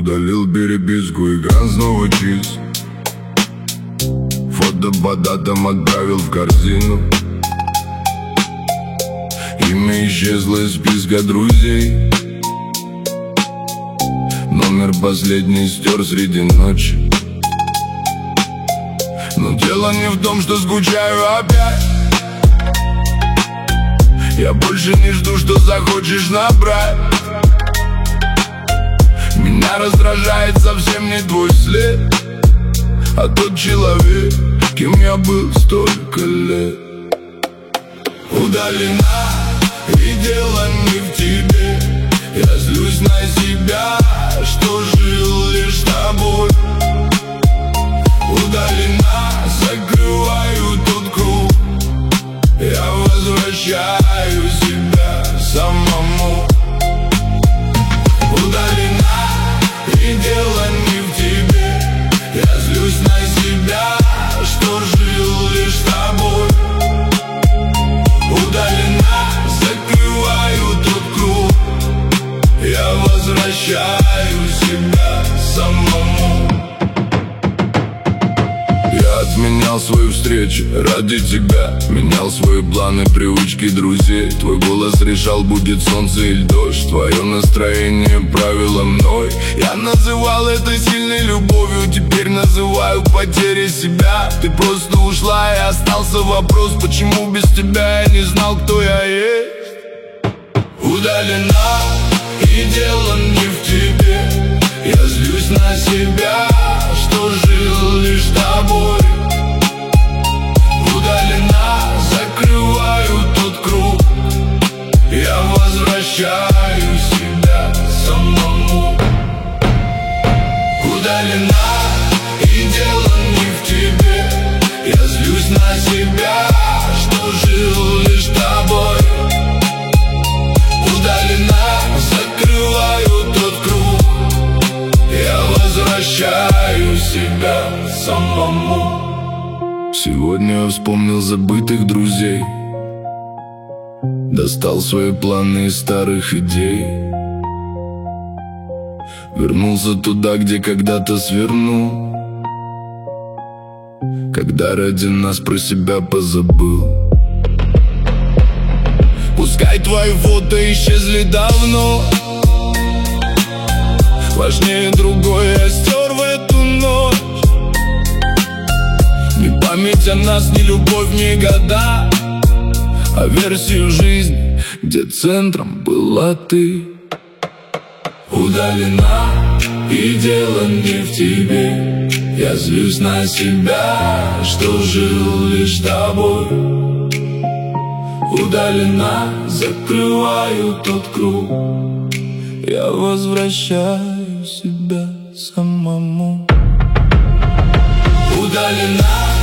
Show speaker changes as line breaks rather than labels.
удалил переписку, экран снова чист. Фото по датам отправил в корзину. Имя исчезло из списка друзей. Номер последний стер среди ночи. Но дело не в том, что скучаю опять. Я больше не жду, что захочешь набрать. Меня раздражает совсем не твой след, а тот человек, кем я был столько лет. Удалена, и дело не в тебе. Я злюсь на себя, что жил лишь тобой. Удалена, закрываю тот круг. Я возвращаю себя самому. Удалена, и дело не в тебе. Я злюсь на себя, что жил лишь тобой. Удалена, закрываю тот круг. Я возвращаю себя самому. Я отменял свою встречу ради тебя. Менял свои планы, привычки друзей. Твой голос решал, будет солнце или дождь. Твое настроение правило мной. Я называл это сильной любовью, теперь называю потерей себя. Ты просто ушла, и остался вопрос, почему без тебя я не знал, кто я есть. Удалена, и дело не в тебе. Я злюсь на себя, что жил лишь тобой. Удалена, закрываю тот круг. Я возвращаю себя самому. Удалена, и дело не в тебе. Я злюсь на себя, что жил лишь тобой. Удалена, закрываю тот круг. Я возвращаю себя самому. Сегодня я вспомнил забытых друзей. Достал свои планы из старых идей. Вернулся туда, где когда-то свернул. Когда ради нас про себя позабыл. Пускай твои фото исчезли давно. Важнее другое я стер в эту ночь. Ни память о нас, ни любовь, ни года, а версию жизни, где центром была ты. Удалена, и дело не в тебе. Я злюсь на себя, что жил лишь тобой. Удалена, закрываю тот круг. Я возвращаю себя самому. Удалена,